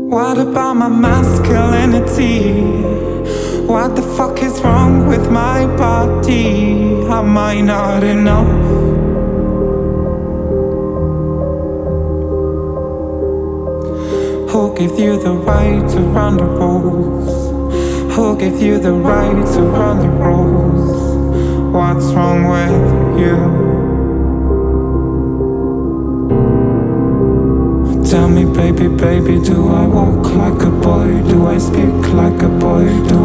What about my masculinity? What the fuck is wrong with my body? Am I not enough? Who gave you the right to run the rules? Who gave you the right to run the rules? What's wrong with you? Tell me, baby, baby, do I walk like a boy? Do I speak like a boy? Do